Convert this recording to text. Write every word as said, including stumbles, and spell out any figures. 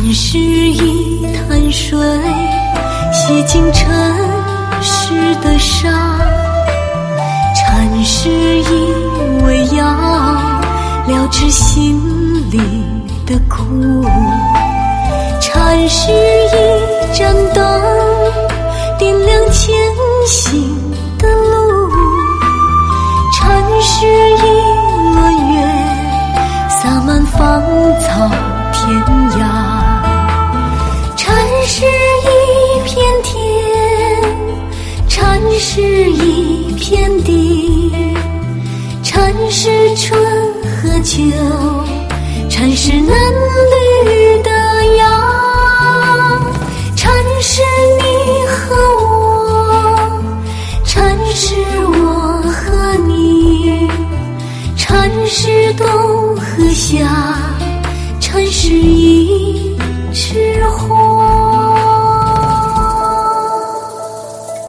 是一潭水，洗净尘世的沙。禅是一味药，疗治心里的苦。禅是一盏灯，点亮前行的路。禅是一轮月，洒满芳草天涯。禅是一片天，禅是一片地。禅是春和秋，禅是那